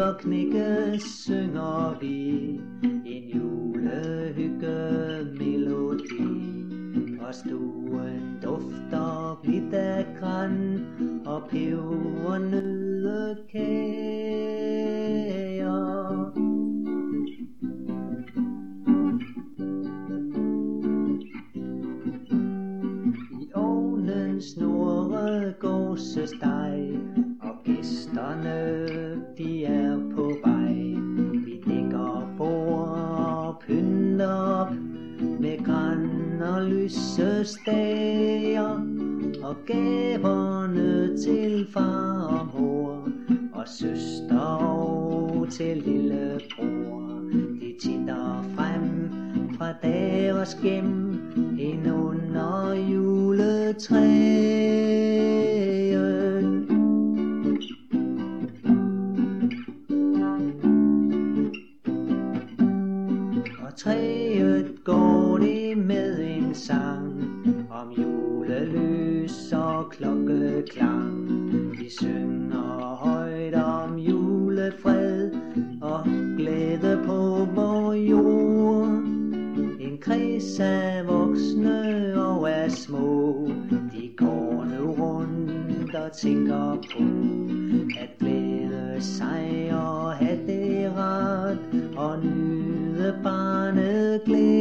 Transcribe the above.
og knække synger vi en julehyggemelodi. Og stuen dufter blidt af gran og pebernøddekager. I ovnen snurrer gåsesteg, og gæsterne de er på vej. Vi dækker bord og pynter op med gran og lysestager, og gaverne til far og mor og søster og til lillebror. De titter frem fra deres gem ind under juletræet. Og træet går det med en sang om julelys og klokkeklang. Vi synger højt om julefred og glæde på vor jord. En kreds af voksne og af små, de går nu rundt og tænker på at glæde sig og have det rart og nyde barnet glæde.